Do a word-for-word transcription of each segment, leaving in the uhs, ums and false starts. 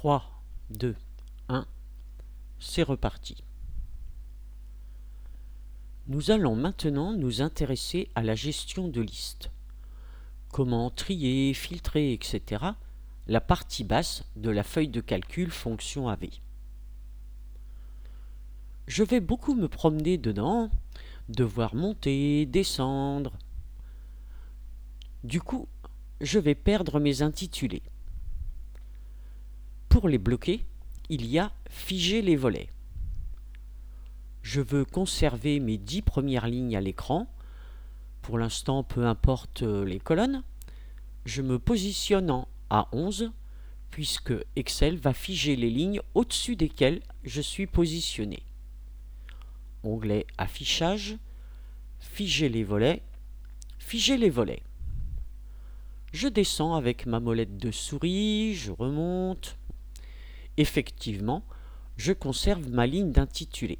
trois, deux, un, c'est reparti. Nous allons maintenant nous intéresser à la gestion de listes. Comment trier, filtrer, et cetera. La partie basse de la feuille de calcul fonction A V. Je vais beaucoup me promener dedans, devoir monter, descendre. Du coup, je vais perdre mes intitulés. Pour les bloquer, il y a figer les volets. Je veux conserver mes dix premières lignes à l'écran. Pour l'instant, peu importe les colonnes. Je me positionne en A onze, puisque Excel va figer les lignes au-dessus desquelles je suis positionné. Onglet Affichage, figer les volets, figer les volets. Je descends avec ma molette de souris, je remonte. Effectivement, je conserve ma ligne d'intitulé.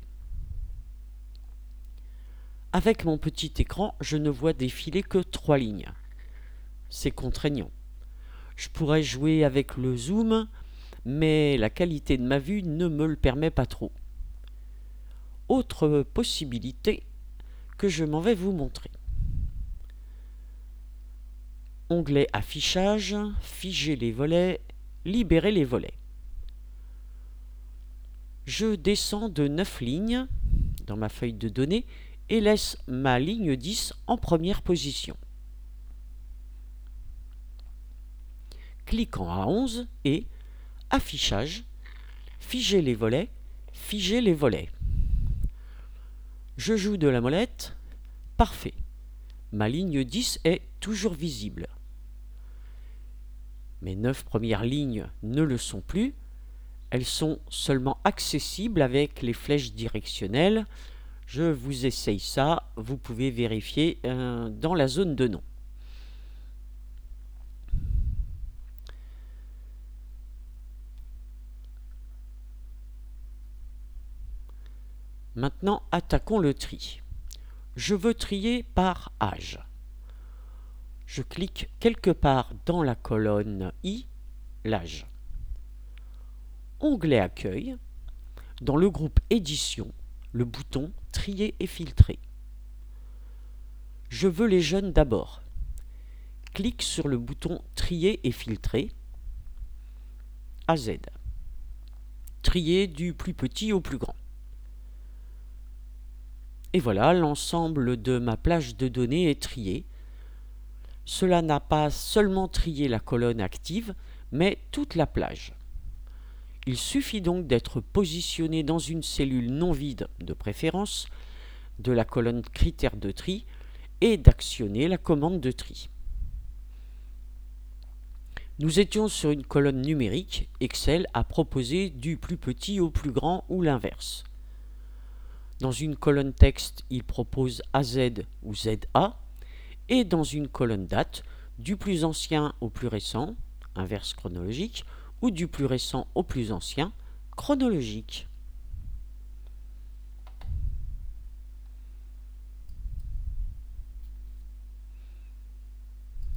Avec mon petit écran, je ne vois défiler que trois lignes. C'est contraignant. Je pourrais jouer avec le zoom, mais la qualité de ma vue ne me le permet pas trop. Autre possibilité que je m'en vais vous montrer. Onglet Affichage, figer les volets, libérer les volets. Je descends de neuf lignes dans ma feuille de données et laisse ma ligne dix en première position. Clique en A onze et Affichage, figer les volets, figer les volets. Je joue de la molette, parfait. Ma ligne dix est toujours visible. Mes neuf premières lignes ne le sont plus. Elles sont seulement accessibles avec les flèches directionnelles. Je vous essaye ça, vous pouvez vérifier euh, dans la zone de nom. Maintenant, attaquons le tri. Je veux trier par âge. Je clique quelque part dans la colonne I, l'âge. Onglet Accueil. Dans le groupe Édition, le bouton Trier et filtrer. Je veux les jeunes d'abord. Clique sur le bouton Trier et filtrer. A Z. Trier du plus petit au plus grand. Et voilà, l'ensemble de ma plage de données est trié. Cela n'a pas seulement trié la colonne active, mais toute la plage. Il suffit donc d'être positionné dans une cellule non vide de préférence de la colonne Critères de tri et d'actionner la commande de tri. Nous étions sur une colonne numérique. Excel a proposé du plus petit au plus grand ou l'inverse. Dans une colonne texte, il propose A Z ou Z A, et dans une colonne date, du plus ancien au plus récent, inverse chronologique, ou du plus récent au plus ancien, chronologique.